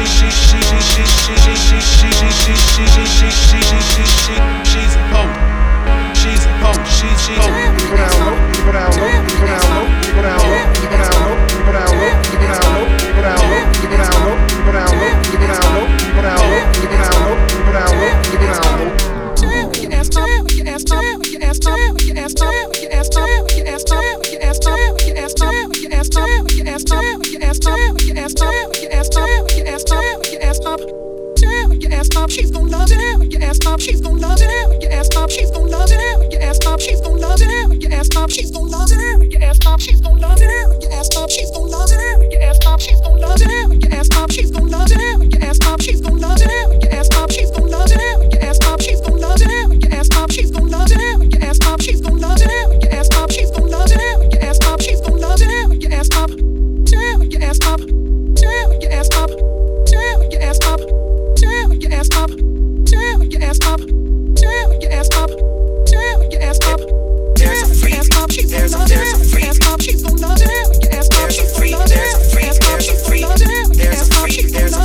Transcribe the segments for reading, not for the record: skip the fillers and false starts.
She's gon' love it when your ass pop. She's gon' love it when your ass pop. She's gon' love it when your ass pop. She's gon' love it when your ass pop. She's gon' love it when your ass pop. She's gon' love it when your ass pop. She's gon' love it when your ass pop. She's gon' love it when your ass pop. She's gon' love it when your ass pop. She's gon' love it when your ass pop. She's gon' love it when your ass pop. She's gon' love it when your ass pop. She's gon' love it when your ass pop. She's gon' love it when your ass pop. She's gon' love it when your ass pop. She's gon' love it when your ass pop. When your ass pop. When your ass pop. When your ass pop. When your ass pop. When your ass pop. When your ass pop. When your ass pop. There's a freak. There's a freak. She's gon' love it when your ass pop. There's a freak. There's a freak. There's a freak. There's a freak. There's a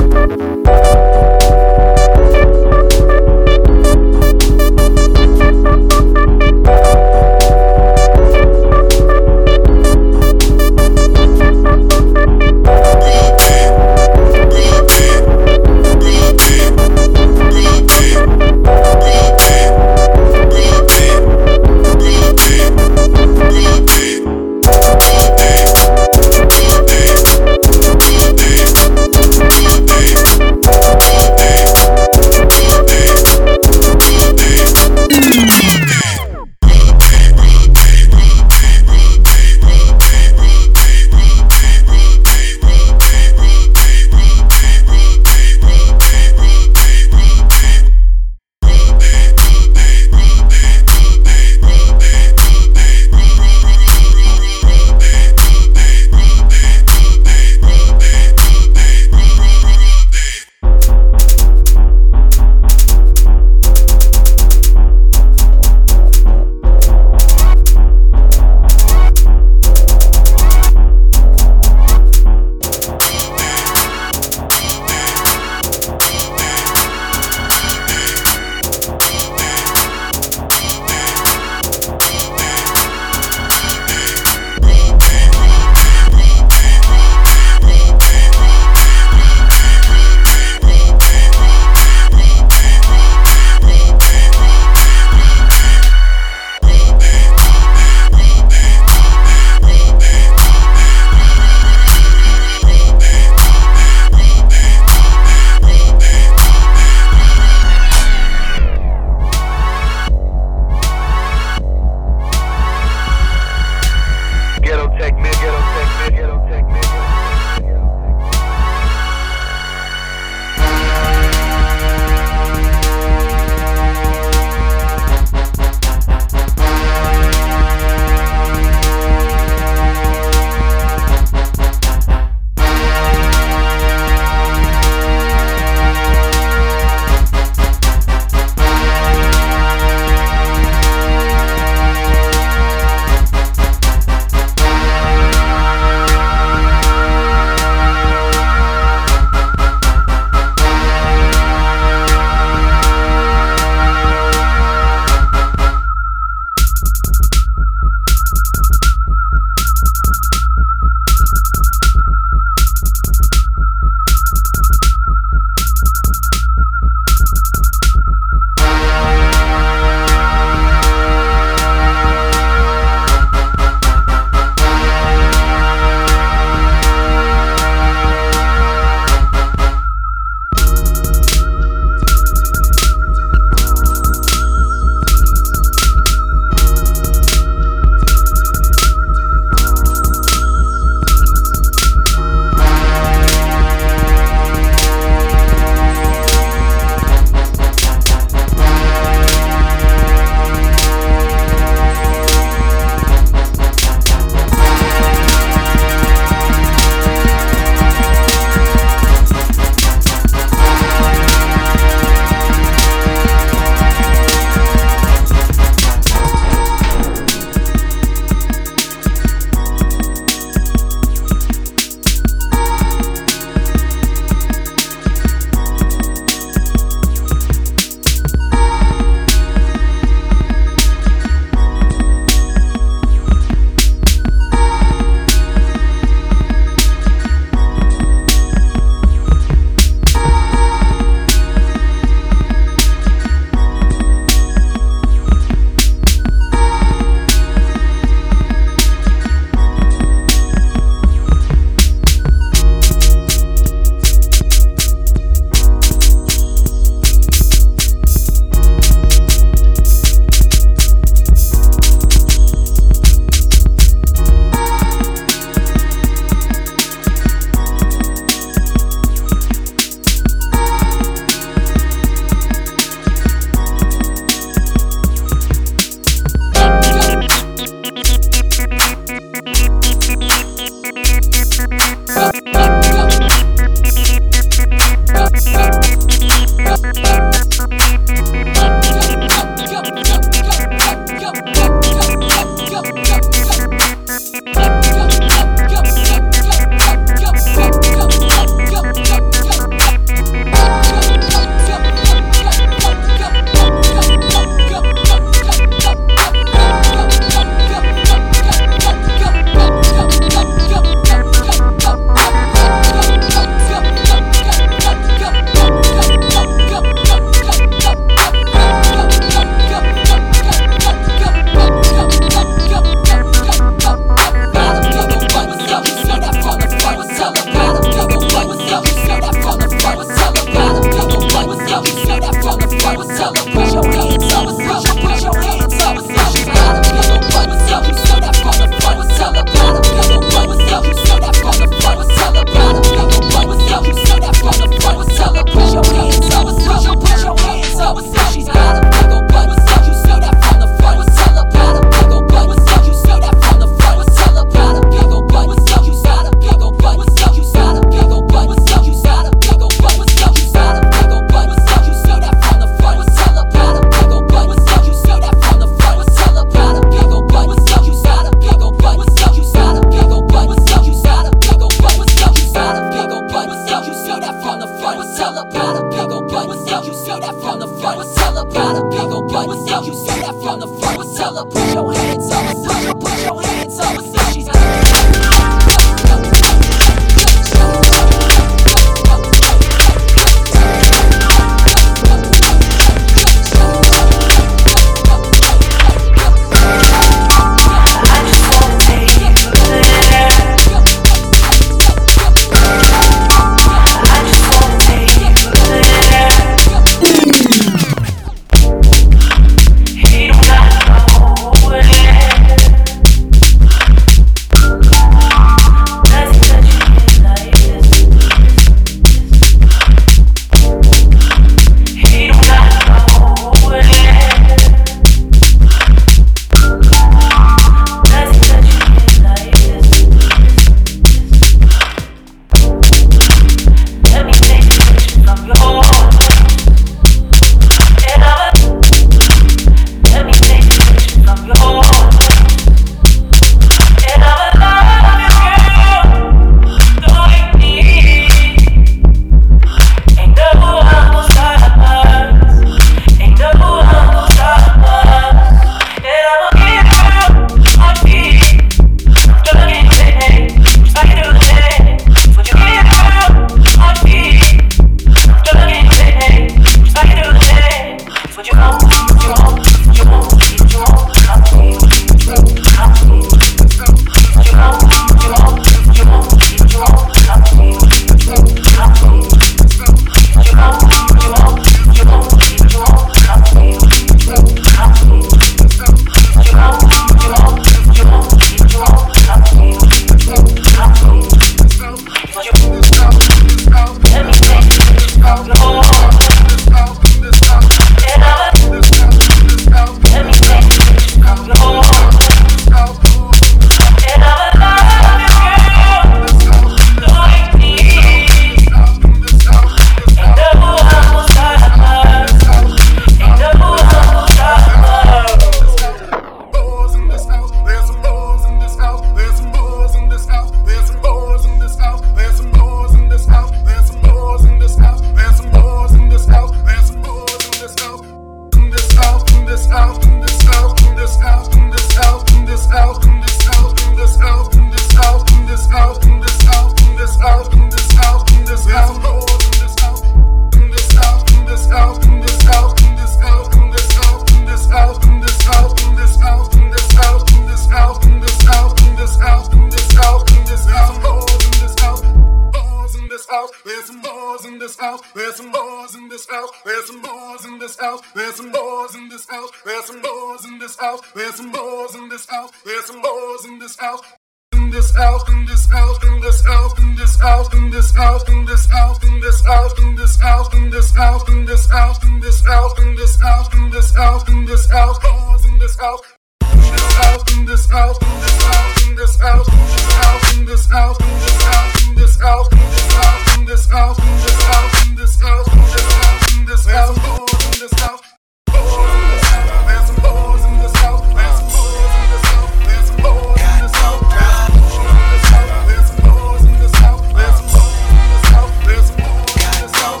house. There's some boys in this house. There's some boys in this house. There's some boys in this house. There's some boys in this house. There's some boys in this house. In this house, in this house, in this house, in this house, in this house, in this house, in this house, in this house, in this house, in this house, in this house, in this house, in this house, in this house, boys in this house. In this house, in this house, in this house, in this house, in this house, in this house, in this house, in this house, in this house, in this house, in this house, in this house, in this house, in this house, boys in this house. There's some boys in this house. There's some boys in this house. There's some boys in this house. There's some boys in this house. There's some boys in this house. There's some boys in this house.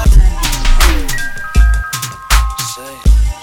Say.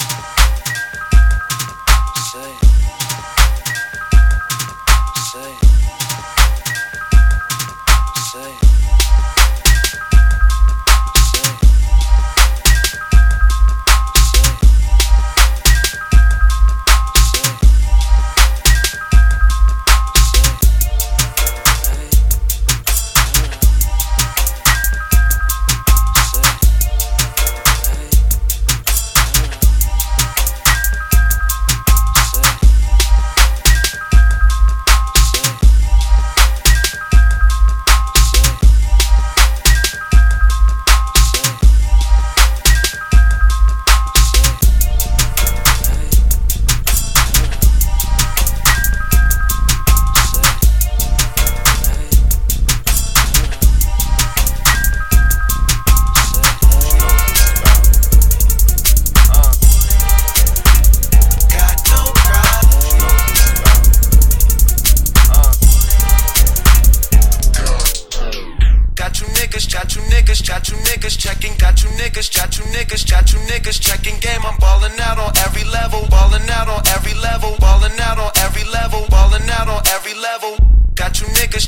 Checking game, I'm ballin' out on every level, ballin' out on every level, ballin' out on every level, ballin' out on every level. Got you niggas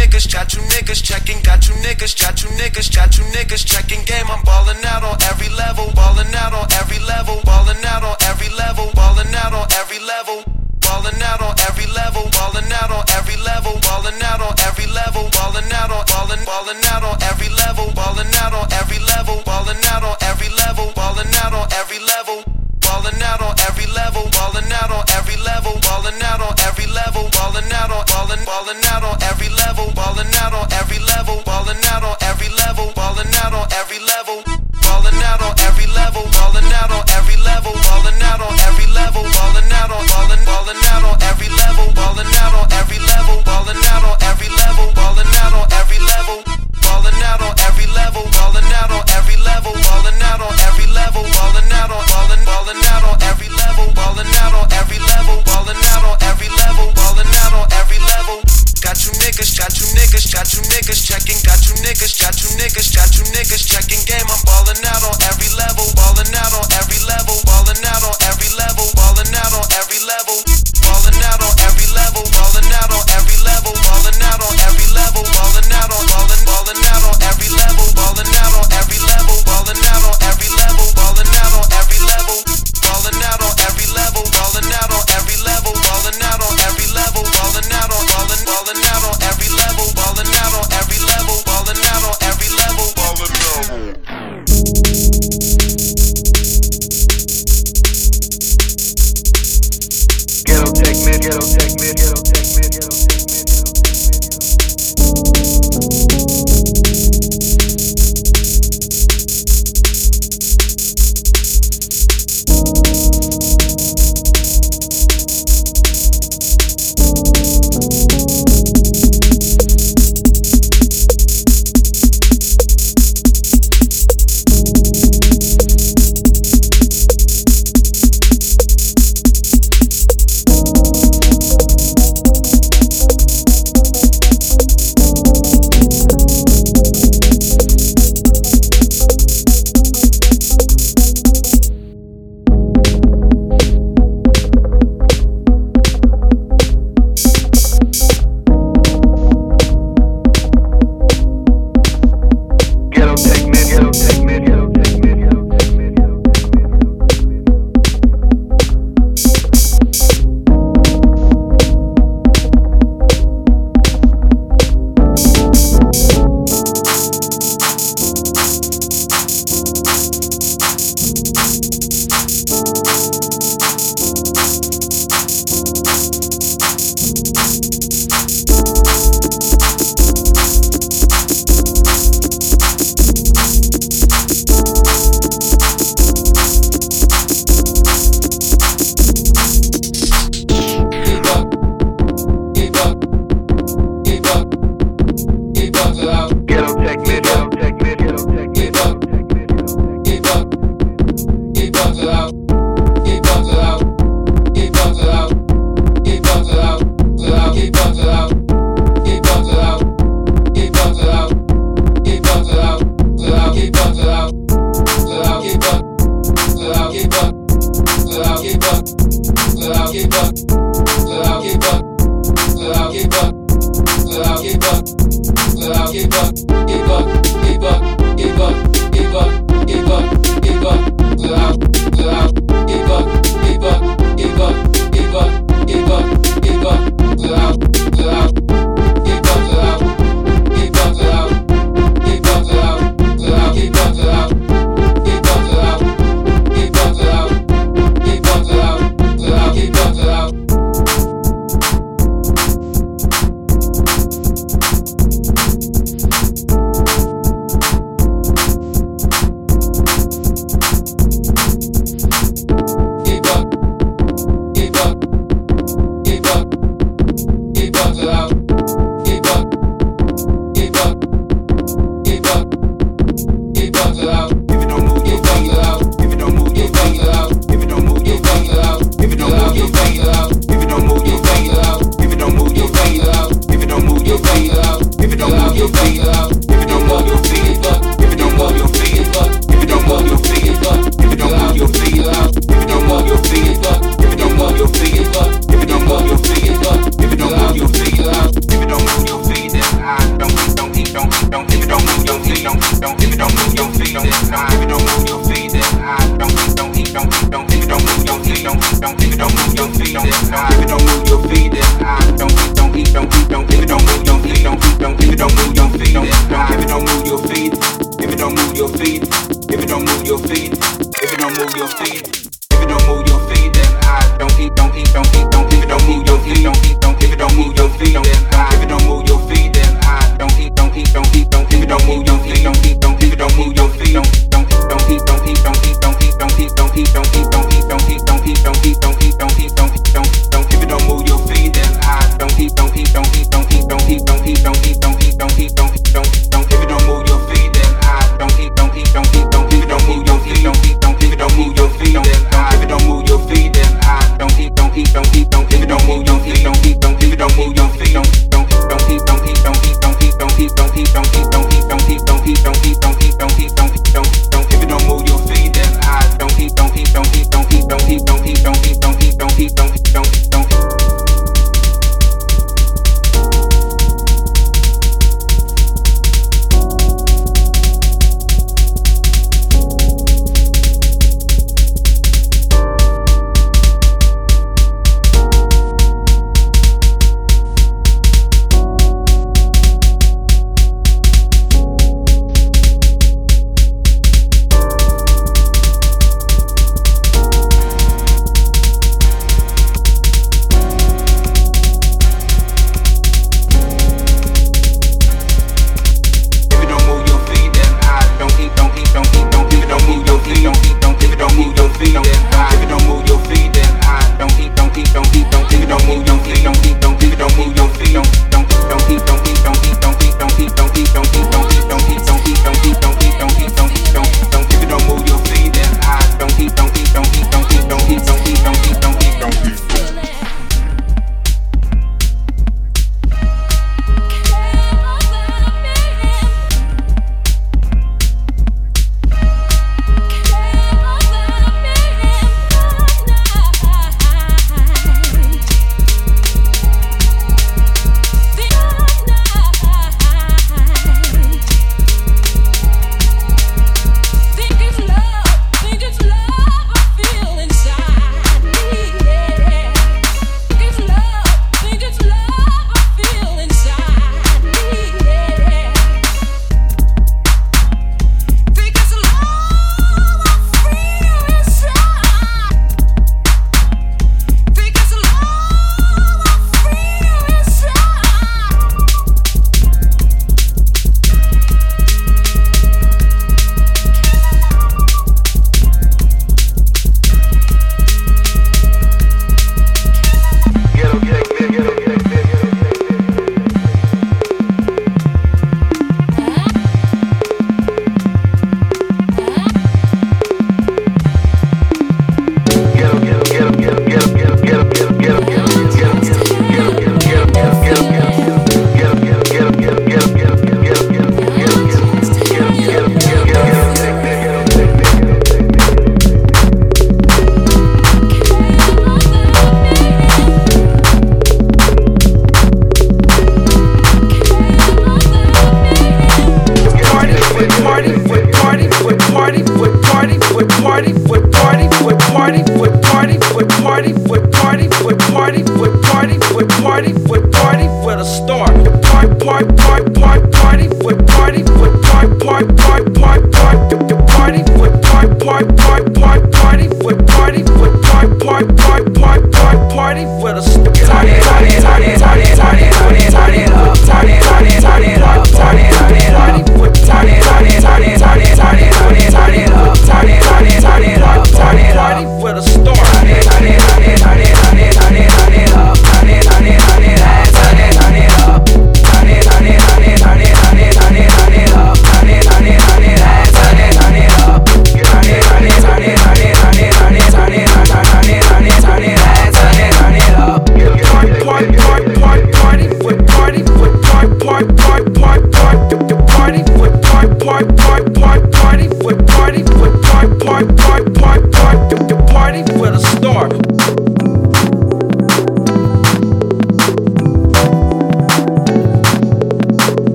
checking, got you niggas checking game, I'm ballin' out on every level, ballin' out on every level, ballin' out on every level, ballin' out on every level, ballin' out on every level, ballin' out on every level, ballin' out on every level, ballin' out on ballin' out on every level, ballin' out on every level, ballin' out on every level, ballin' out on every level, ballin' out on every level, ballin' out on every level, ballin' out on every level, ballin' out on ballin' out on every level, ballin' out on every level, ballin' out on every level, ballin' out on every level, ballin' out on every level, ballin' out on every level, ballin' out on every level, ballin' out on ballin' out on every level, ballin' out on every level, ballin' out on every level, ballin' out on every level, ballin' out on every level, ballin' out on every level, ballin' out on every level, ballin' out on ballin' out on every level, ballin' out on every level, ballin' out on every level, ballin' out on every level. Got you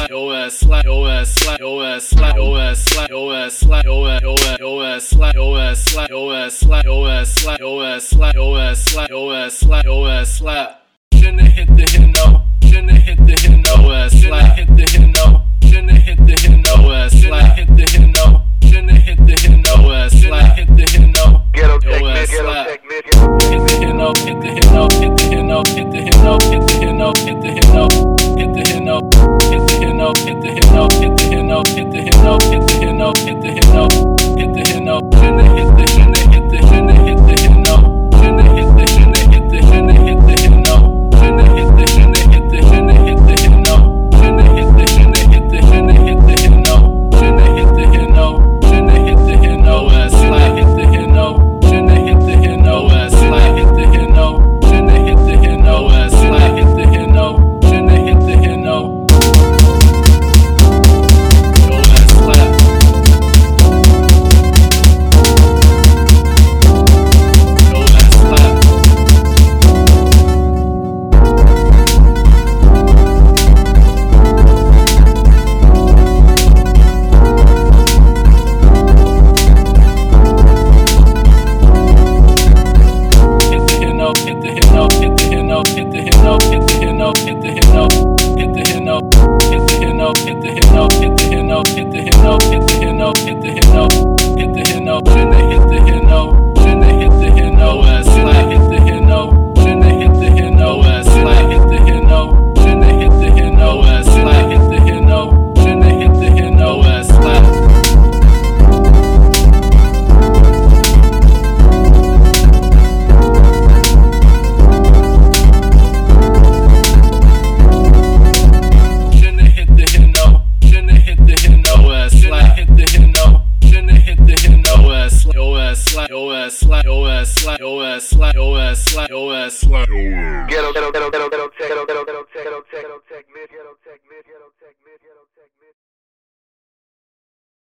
slap, your ass slap, your ass slap, your ass slap, your ass slap, your ass slap, your ass slap, your ass slap, your ass slap, your ass slap, your ass slap, your ass slap, your ass slap, your ass slap. Shouldn't hit the hino, shouldn't hit the hino, ass slap, hit the hino, shouldn't hit the hino, ass slap, hit the hino, shouldn't hit the hino, ass slap, hit the hino, Ghetto your ass technique, slap. ghetto technique. Hit the hino, hit the hino, hit the hino, hit the hino, hit the hino, hit the hino, hit the hino, hit the hino, hit the hino, hit the hino, hit the hino, hit the hino, hit the hino, hit the hino, shouldn't hit the, shouldn't hit the, shouldn't hit the hino, shouldn't hit the, shouldn't hit the, shouldn't hit the hino, shouldn't hit the, shouldn't hit the, shouldn't hit the hino, shouldn't hit the, shouldn't hit the, shouldn't hit the hino, shouldn't hit the hino, shouldn't hit the hino, ass slap, hit the hino, shouldn't hit the hino, ass slap, hit the hino, shouldn't hit the hino, ass slap, hit the hino, shouldn't hit the hino, your ass slap. Your ass slap. Hit the hino, hit the hino, hit the hino, hit the hino, hit the hino, hit the hino, hit the hino, hit the hino, hit the hino, hit the hino, hit the hino, hit the hino, hit the hino, hit the hino, shouldn't hit the hino, shouldn't hit the hino, ass slap, hit the hino, shouldn't hit the hino, ass slap, hit the hino, shouldn't hit the hino, ass slap, hit the hino, shouldn't hit the hino, ass slap. Shouldn't hit the hino, shouldn't hit the hino, ass slap, hit the hino, shouldn't hit the hino, ass slap, your ass slap, your ass slap, your ass slap, your ass slap, your ass slap, your ass slap. Ghetto, ghetto, ghetto, ghetto, ghetto, ghetto, ghetto, ghetto, ghetto, ghetto, technique, ghetto technique, ghetto technique.